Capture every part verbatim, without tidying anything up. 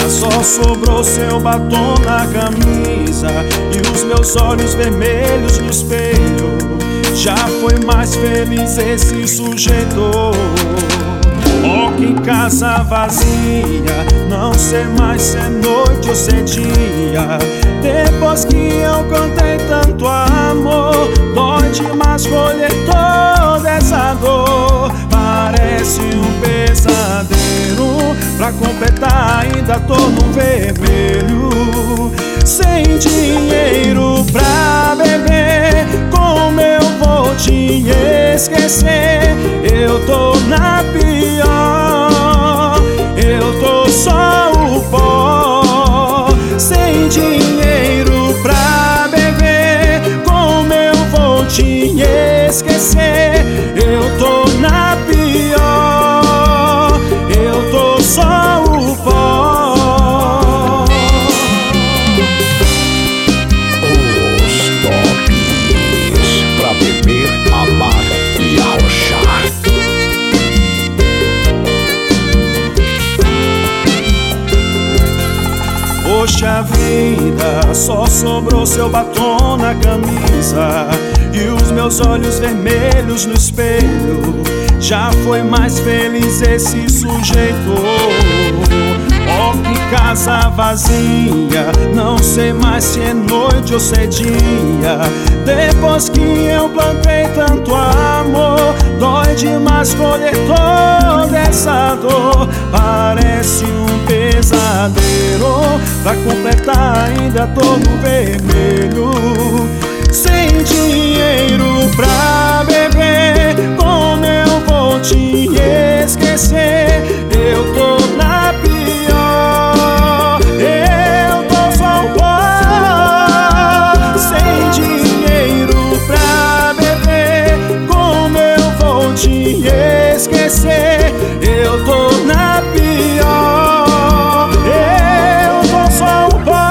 só sobrou seu batom na camisa e os meus olhos vermelhos no espelho. Já foi mais feliz esse sujeito. Oh, que casa vazia, não sei mais se é noite ou se é dia. Depois que eu cantei tanto amor, dói demais colher toda essa dor. Parece um pesadelo, pra completar ainda tô no vermelho. Sem dinheiro pra beber, como eu vou te esquecer? Eu tô na pior, eu tô só o pó. Sem dinheiro pra beber, como eu vou te esquecer? Eu tô na pior, eu tô só o pó. Os tops pra beber, amar e arrochar. Poxa vida, só sobrou seu batom na camisa e os meus olhos vermelhos no espelho. Já foi mais feliz esse sujeito. Oh, que casa vazia, não sei mais se é noite ou se é dia. Depois que eu plantei tanto amor, dói demais colher toda essa dor. Parece um pesadelo, pra completar ainda tô no vermelho. Sem dinheiro pra beber, como eu vou te esquecer? Eu tô na pior, eu tô só o pó. Sem dinheiro pra beber, como eu vou te esquecer? Eu tô na pior, eu tô só o pó.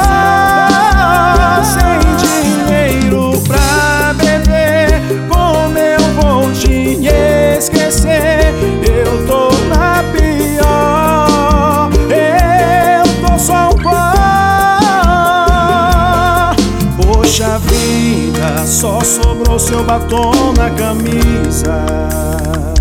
Sem dinheiro pra beber, como eu vou te esquecer? Eu tô na pior, eu tô só o pó. Poxa vida, só sobrou seu batom na camisa